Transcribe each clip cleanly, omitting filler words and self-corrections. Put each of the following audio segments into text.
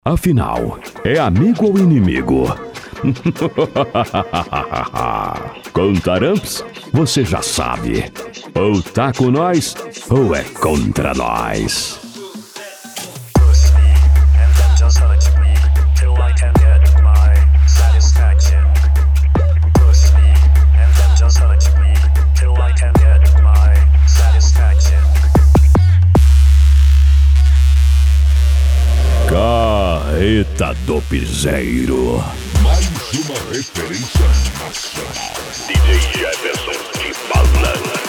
Afinal, é amigo ou inimigo? Com Taramps, você já sabe. Ou tá com nós, ou é contra nós. Carreta do Piseiro. Mais uma referência nacional. DJ Jefferson de Balança.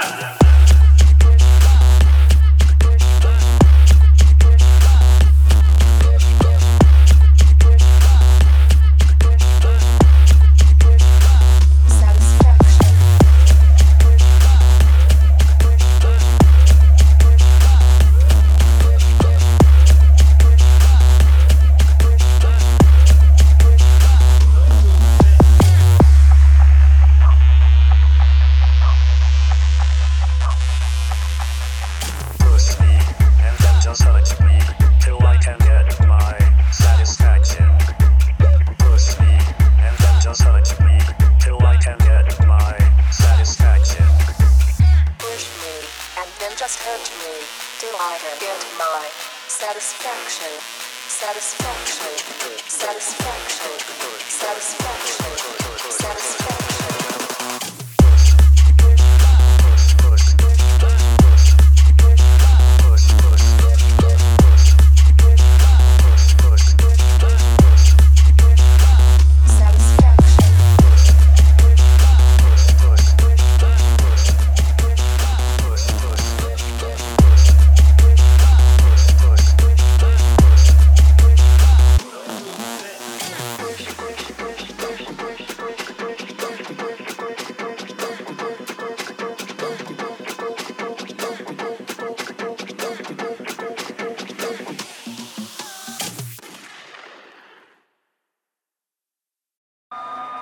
Just hurt me till I can get my satisfaction, satisfaction, satisfaction, satisfaction, satisfaction.